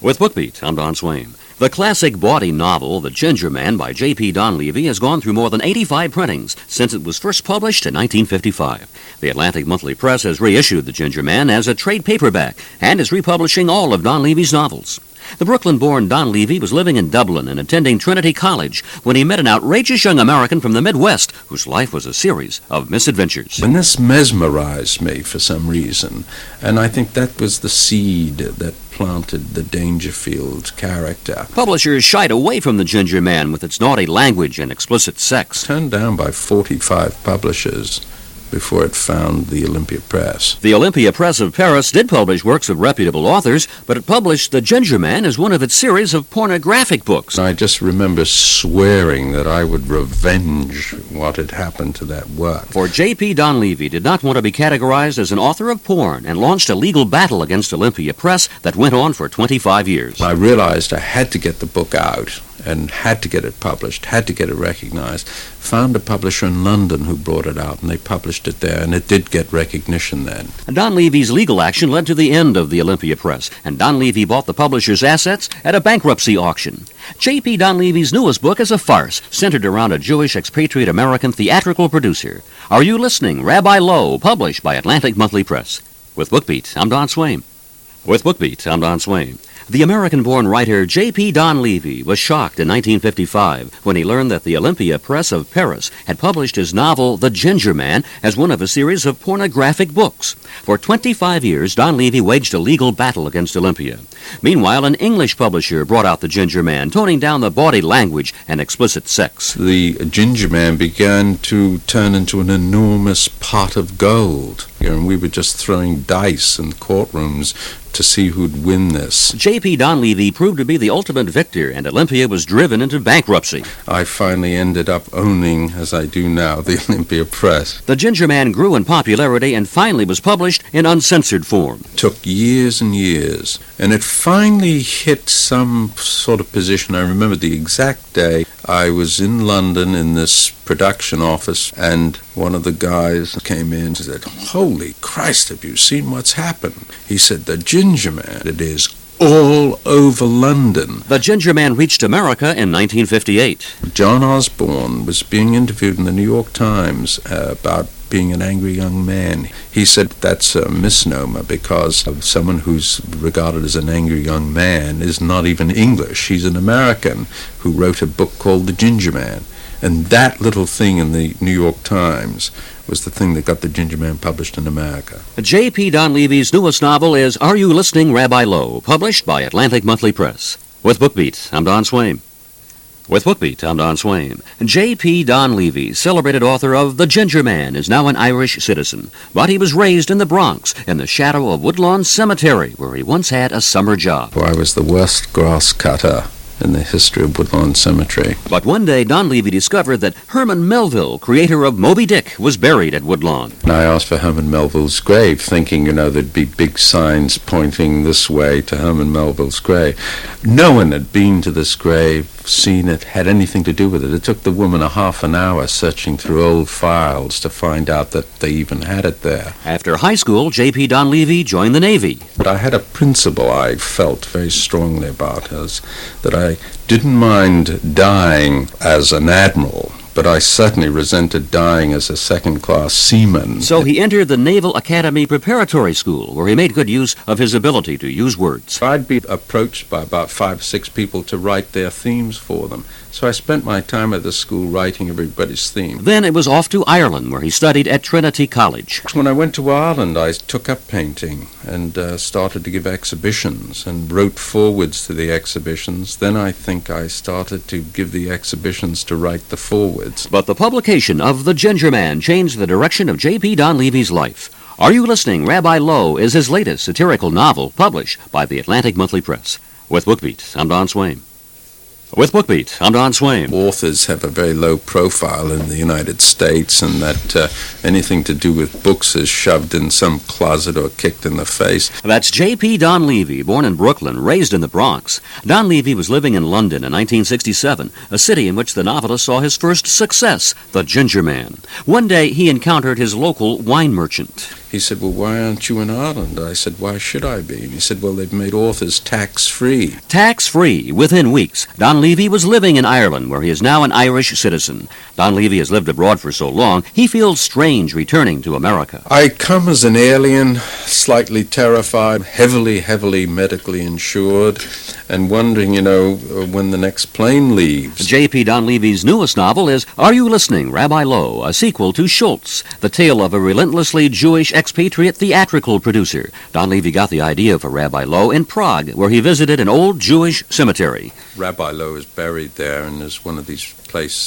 With BookBeat, I'm Don Swain. The classic bawdy novel, The Ginger Man by J.P. Donlevy, has gone through more than 85 printings since it was first published in 1955. The Atlantic Monthly Press has reissued The Ginger Man as a trade paperback and is republishing all of Donlevy's novels. The Brooklyn-born Donlevy was living in Dublin and attending Trinity College when he met an outrageous young American from the Midwest whose life was a series of misadventures. And this mesmerized me for some reason, and I think that was the seed that planted the Dangerfield character. Publishers shied away from The Ginger Man with its naughty language and explicit sex. Turned down by 45 publishers before it found the Olympia Press. The Olympia Press of Paris did publish works of reputable authors, but it published The Ginger Man as one of its series of pornographic books. I just remember swearing that I would revenge what had happened to that work. For J.P. Donlevy did not want to be categorized as an author of porn and launched a legal battle against Olympia Press that went on for 25 years. I realized I had to get the book out and had to get it published, had to get it recognized. Found a publisher in London who brought it out, and they published it there, and it did get recognition then. Donlevy's legal action led to the end of the Olympia Press, and Donlevy bought the publisher's assets at a bankruptcy auction. J.P. Donlevy's newest book is a farce centered around a Jewish expatriate American theatrical producer. Are You Listening, Rabbi Lowe, published by Atlantic Monthly Press. With BookBeat, I'm Don Swain. With BookBeat, I'm Don Swain. The American-born writer J.P. Donlevy was shocked in 1955 when he learned that the Olympia Press of Paris had published his novel The Ginger Man as one of a series of pornographic books. For 25 years, Donlevy waged a legal battle against Olympia. Meanwhile, an English publisher brought out The Ginger Man, toning down the bawdy language and explicit sex. The Ginger Man began to turn into an enormous pot of gold. And we were just throwing dice in courtrooms to see who'd win this. J.P. Donlevy proved to be the ultimate victor, and Olympia was driven into bankruptcy. I finally ended up owning, as I do now, the Olympia Press. The Ginger Man grew in popularity and finally was published in uncensored form. Took years and years, and it finally hit some sort of position. I remember the exact day. I was in London in this production office, and one of the guys came in and said, "Holy Christ, have you seen what's happened?" He said, "The Ginger Man, it is all over London." The Ginger Man reached America in 1958. John Osborne was being interviewed in the New York Times about being an angry young man. He said that's a misnomer because of someone who's regarded as an angry young man is not even English. He's an American who wrote a book called The Ginger Man. And that little thing in the New York Times was the thing that got The Ginger Man published in America. J.P. Donlevy's newest novel is Are You Listening, Rabbi Lowe, published by Atlantic Monthly Press. With BookBeat, I'm Don Swain. With BookBeat, I'm Don Swain. J.P. Donlevy, celebrated author of The Ginger Man, is now an Irish citizen, but he was raised in the Bronx in the shadow of Woodlawn Cemetery, where he once had a summer job. I was the worst grass cutter in the history of Woodlawn Cemetery. But one day, Donlevy discovered that Herman Melville, creator of Moby Dick, was buried at Woodlawn. And I asked for Herman Melville's grave, thinking, there'd be big signs pointing this way to Herman Melville's grave. No one had been to this grave, seen it, had anything to do with it. It took the woman a half an hour searching through old files to find out that they even had it there. After high school, J.P. Donlevy joined the Navy. But I had a principle I felt very strongly about, that I didn't mind dying as an admiral, but I certainly resented dying as a second-class seaman. So he entered the Naval Academy Preparatory School, where he made good use of his ability to use words. I'd be approached by about 5 or 6 people to write their themes for them. So I spent my time at the school writing everybody's theme. Then it was off to Ireland, where he studied at Trinity College. When I went to Ireland, I took up painting and started to give exhibitions and wrote forwards to the exhibitions. Then I think I started to give the exhibitions to write the forwards. But the publication of The Ginger Man changed the direction of J.P. Donlevy's life. Are You Listening, Rabbi Lowe is his latest satirical novel, published by the Atlantic Monthly Press. With BookBeat, I'm Don Swain. With BookBeat, I'm Don Swain. Authors have a very low profile in the United States, and that anything to do with books is shoved in some closet or kicked in the face. That's J.P. Donlevy, born in Brooklyn, raised in the Bronx. Donlevy was living in London in 1967, a city in which the novelist saw his first success, The Ginger Man. One day, he encountered his local wine merchant. He said, well, why aren't you in Ireland? I said, why should I be? And he said, well, they've made authors tax-free. Tax-free. Within weeks, Don Levy was living in Ireland, where he is now an Irish citizen. Don Levy has lived abroad for so long, he feels strange returning to America. I come as an alien, slightly terrified, heavily medically insured, and wondering, when the next plane leaves. J.P. Don Levy's newest novel is Are You Listening, Rabbi Lowe, a sequel to Schultz, the tale of a relentlessly Jewish expatriate theatrical producer. Don Levy got the idea for Rabbi Lowe in Prague, where he visited an old Jewish cemetery. Rabbi Lowe is buried there, and is one of these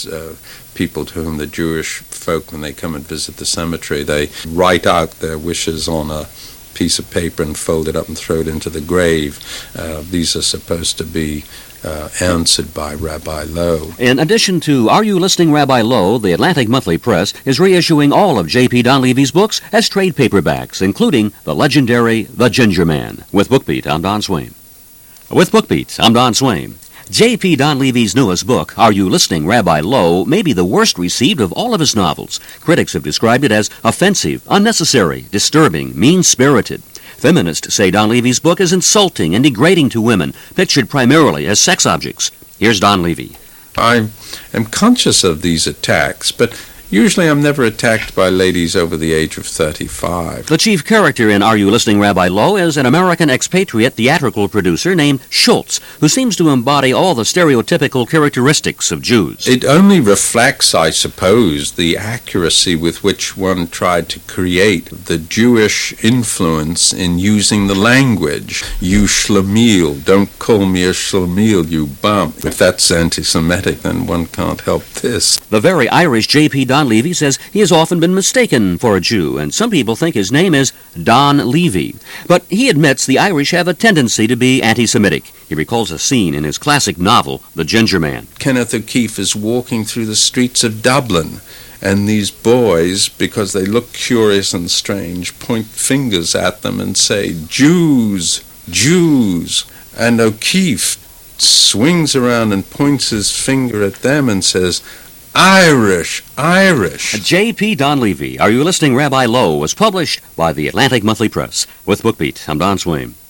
people to whom the Jewish folk, when they come and visit the cemetery, they write out their wishes on a piece of paper and fold it up and throw it into the grave. These are supposed to be answered by Rabbi Lowe. In addition to Are You Listening, Rabbi Lowe, the Atlantic Monthly Press is reissuing all of J.P. Don Levy's books as trade paperbacks, including the legendary The Ginger Man. With BookBeat, I'm Don Swain. With BookBeat, I'm Don Swain. J.P. Don Levy's newest book, Are You Listening, Rabbi Lowe, may be the worst received of all of his novels. Critics have described it as offensive, unnecessary, disturbing, mean-spirited. Feminists say Don Levy's book is insulting and degrading to women, pictured primarily as sex objects. Here's Don Levy. I am conscious of these attacks, but usually I'm never attacked by ladies over the age of 35. The chief character in Are You Listening, Rabbi Lowe is an American expatriate theatrical producer named Schultz, who seems to embody all the stereotypical characteristics of Jews. It only reflects, I suppose, the accuracy with which one tried to create the Jewish influence in using the language. You schlemiel, don't call me a schlemiel, you bum. If that's anti-Semitic, then one can't help this. The very Irish J.P. Don Levy says he has often been mistaken for a Jew, and some people think his name is Don Levy. But he admits the Irish have a tendency to be anti-Semitic. He recalls a scene in his classic novel, The Ginger Man. Kenneth O'Keeffe is walking through the streets of Dublin, and these boys, because they look curious and strange, point fingers at them and say, Jews, Jews. And O'Keeffe swings around and points his finger at them and says, Irish, Irish. J.P. Don Levy, Are You Listening, Rabbi Lowe, was published by the Atlantic Monthly Press. With BookBeat, I'm Don Swain.